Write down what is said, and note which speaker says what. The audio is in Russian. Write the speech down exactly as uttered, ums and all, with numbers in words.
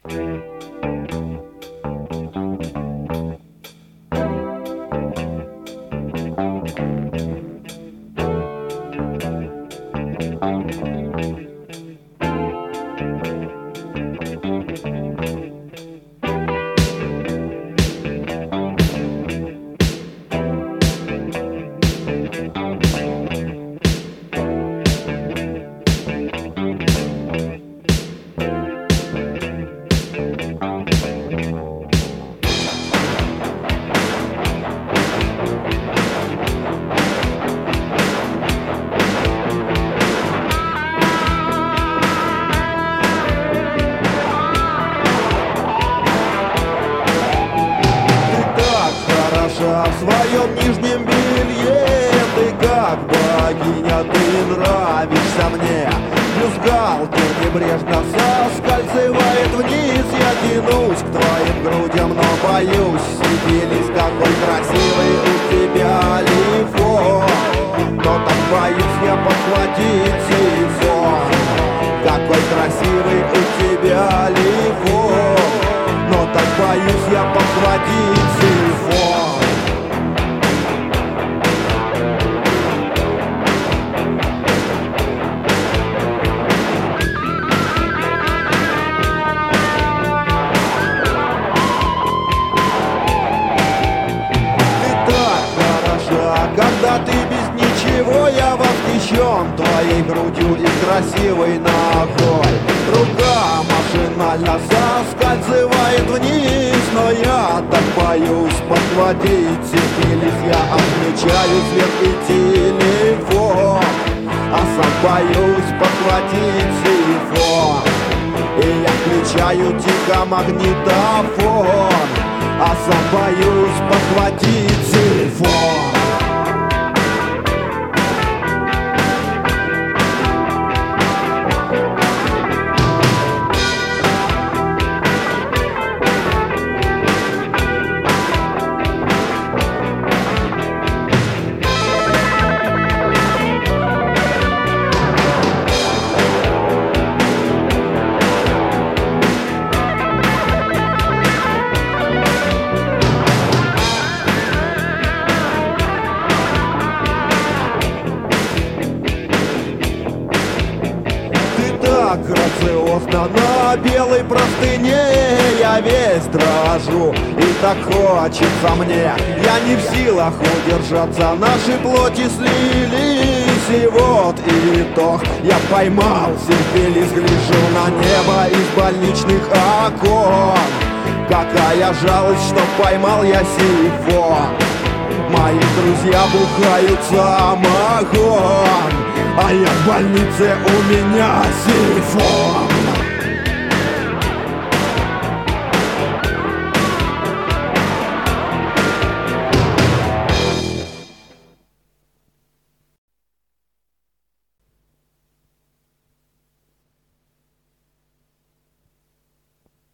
Speaker 1: В своем нижнем белье ты как богиня, ты нравишься мне. Бюстгальтер небрежно соскальзывает вниз. Я тянусь к твоим грудям, но боюсь. Сиделись, какой красивый у тебя лифон. Но так боюсь я подхватить телефон. Какой красивый у тебя лифон. Но так боюсь я подхватить телефон. Когда ты без ничего, я восхищен твоей грудью и красивой ногой. Рука машинально соскальзывает вниз, но я так боюсь подхватить. Сиделись, я отключаю свет и телефон, а сам боюсь подхватить телефон. И я включаю тихо магнитофон, а сам боюсь подхватить телефон. Грациозно на белой простыне я весь дрожу, и так хочется мне. Я не в силах удержаться, наши плоти слились, и вот итог. Я поймал сифилис, гляжу на небо из больничных окон. Какая жалость, что поймал я сифон. Мои друзья бухают самогон, а я в больнице, у меня сифон.